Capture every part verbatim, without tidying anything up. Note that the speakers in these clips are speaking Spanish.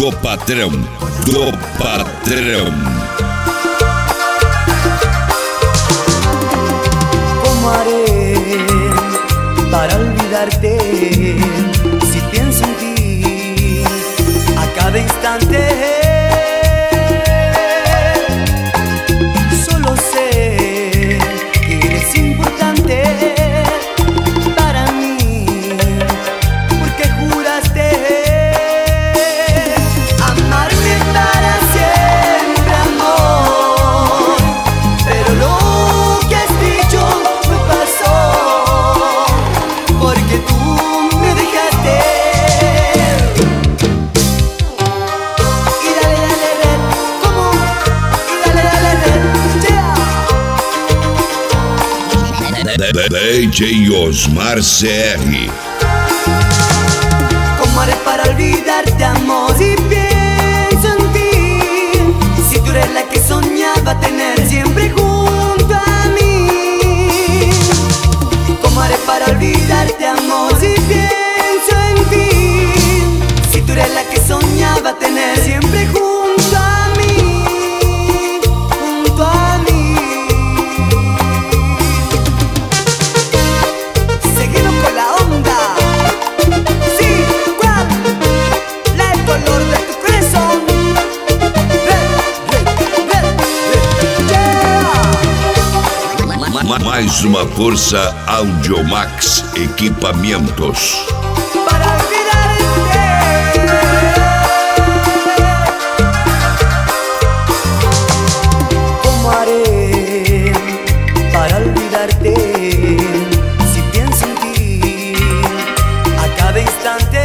do patrão, do patrão. ¿Cómo haré para olvidarte si pienso en ti a cada instante? Solo sé que eres importante para mí, porque juraste amarme para siempre, amor. Pero lo que has dicho no pasó, porque tú me dejaste. Y dale, dale, red, ¿cómo? Y dale, dale, red, yeah. D J Osmar C R. ¿Cómo haré para olvidarte, amor, si pienso en ti? Si tú eres la que soñaba tener siempre junto a mí. ¿Cómo haré para olvidarte, amor, si pienso en ti? Si tú eres la que soñaba tener siempre junto a mí, junto a mí. Seguimos con la onda. Sí, guap, la el color de tu corazón. Red, red, red, red, yeah. Ma- Mais uma força Audiomax Equipamentos. Para olvidarte. ¿Cómo haré para olvidarte si pienso en ti a cada instante?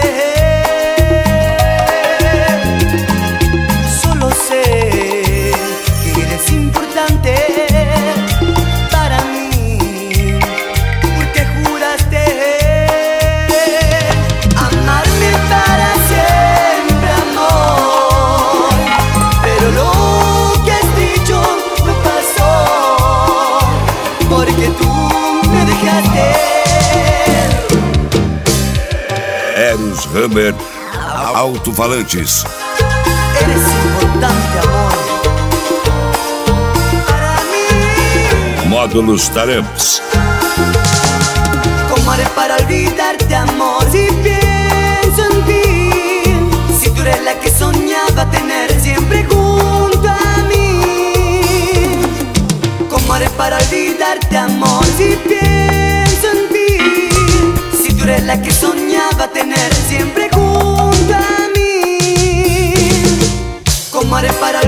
Solo sé que eres importante para mí, porque juraste amarme para siempre, amor. Pero lo que has dicho no pasó, porque tú me dejaste. Eros Hammer Alto-Falantes. Eres importante, amor, para mí. Módulos Taramps. ¿Cómo haré para olvidarte, amor, si pienso en ti? Si tú eres la que soñaba tener siempre junto a mí. ¿Cómo haré para olvidarte, amor, si pienso en ti? Si tú eres la que soñaba tener siempre junto a mí. ¿Cómo haré para